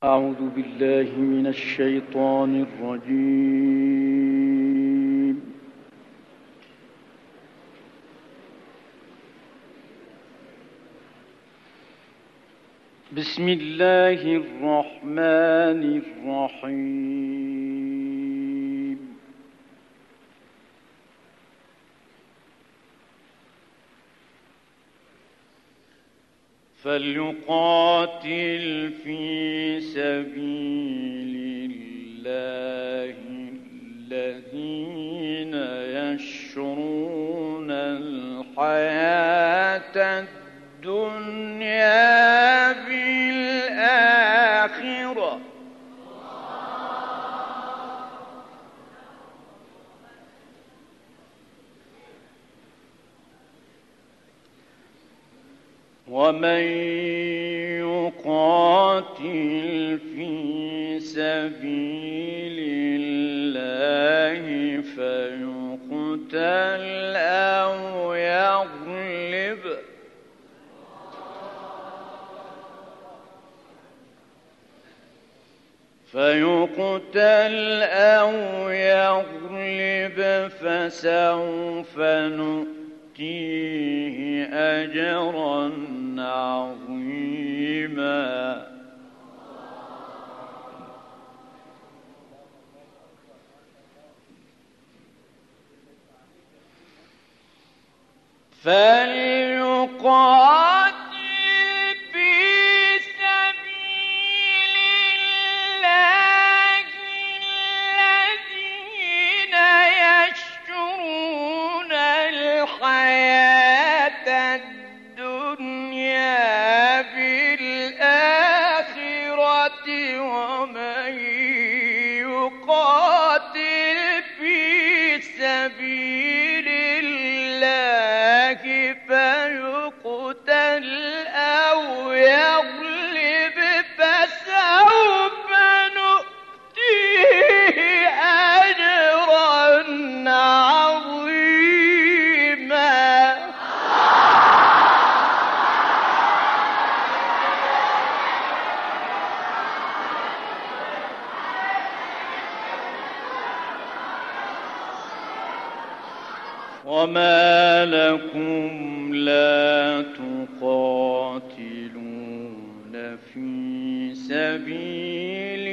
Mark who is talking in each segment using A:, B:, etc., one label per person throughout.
A: أعوذ بالله من الشيطان الرجيم. بسم الله الرحمن الرحيم. فليقاتل في سبيل الله الذين يشرون الحياة الدنيا بالآخرة ومن يقاتل في سبيل الله فيقتل أو يغلب فسوف نؤتيه أجرا عظيما. فليقاتل في سبيل الله الذين يشرون الحياة الدنيا بالآخرة ومن يقاتل في سبيل الله فيقتل أو يغلب فسوف نؤتيه أجرا عظيما. وما لكم لا تقاتلون في سبيل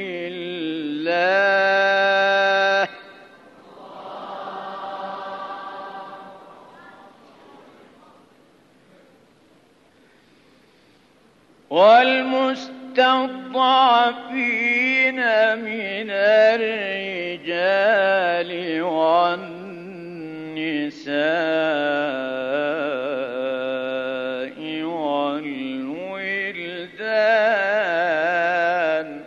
A: الله والمستضعفين من الرجال والنساء والولدان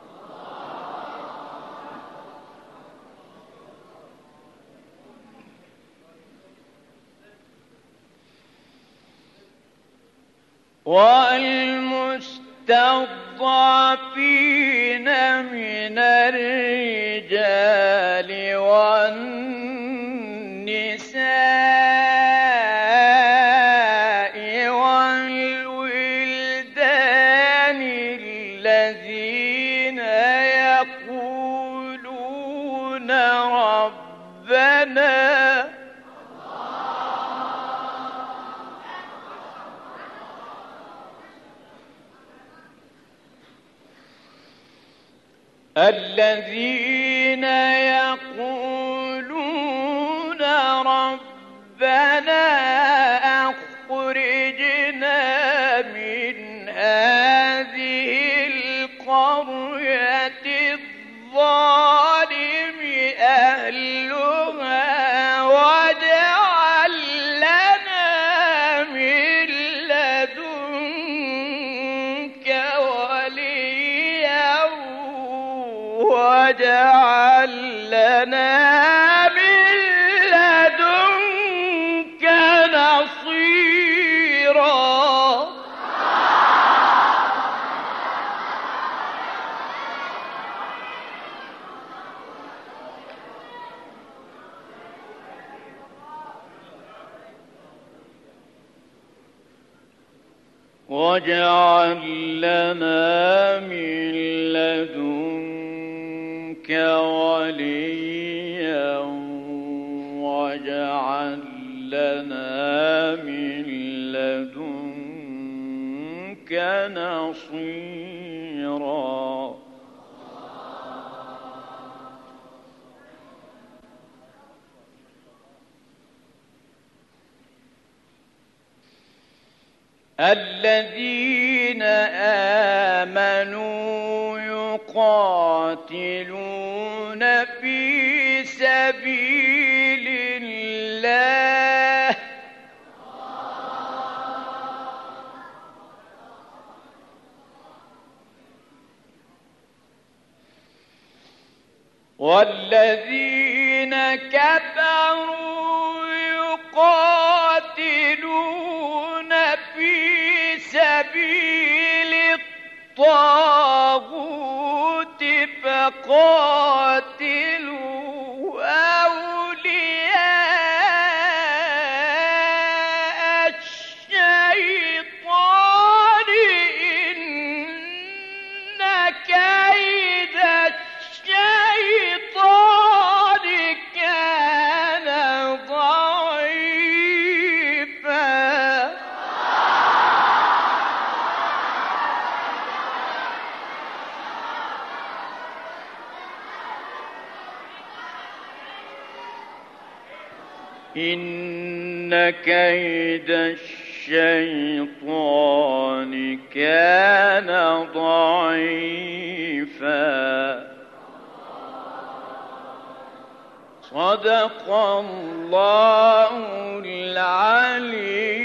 A: من الرجال والنساء والولدان الذين يقولون ربنا أخرجنا من هذه القرية الظالم أهلها واجعل لنا من لدنك وليا واجعل لنا من لدنك نصيرا. واجعل لنا من وليا واجعل لنا من لدنك نصيرا. الذين آمنوا يقاتلون في سبيل الله والذين كفروا يقاتلون في سبيل الطاغوت فقاتلوا أولياء الشيطان إن كيد الشيطان كان ضعيفا. إن كيد الشيطان كان ضعيفا. صدق الله العلي